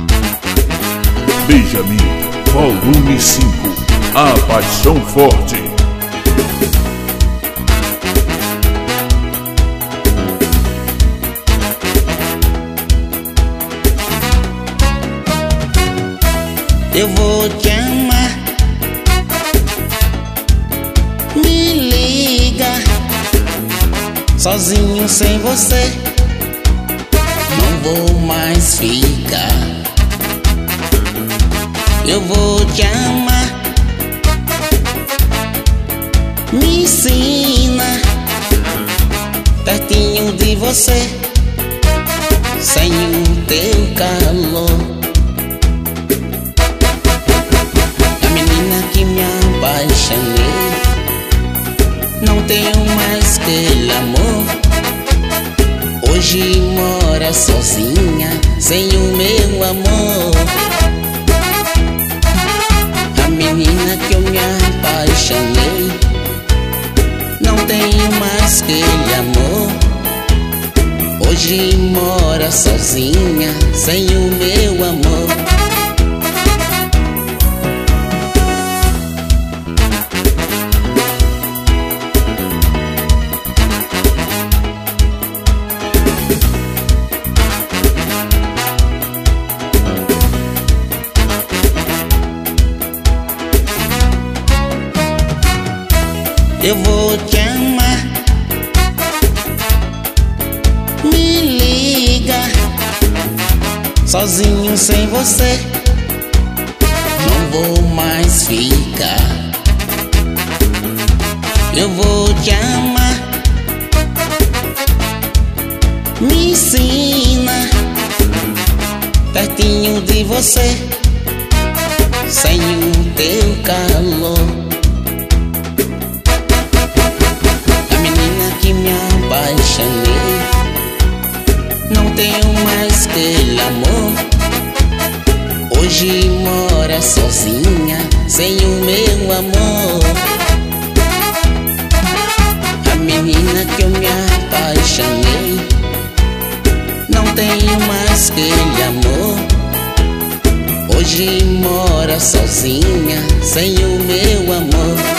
Benjamin, volume 5, A Paixão Forte. Eu vou te amar, me liga, sozinho sem você, não vou mais ficar. Eu vou te amar, me ensina, pertinho de você, sem o teu calor. Que me apaixonei, não tenho mais aquele amor. Hoje mora sozinha, sem o meu amor. A menina que eu me apaixonei, não tenho mais aquele amor. Hoje mora sozinha, sem o meu amor. Eu vou te amar, me liga, sozinho sem você, não vou mais ficar. Eu vou te amar, me ensina, pertinho de você, sem o teu calor. Que me apaixonei, não tenho mais aquele amor. Hoje mora sozinha, sem o meu amor. A menina que eu me apaixonei, não tenho mais aquele amor. Hoje mora sozinha, sem o meu amor.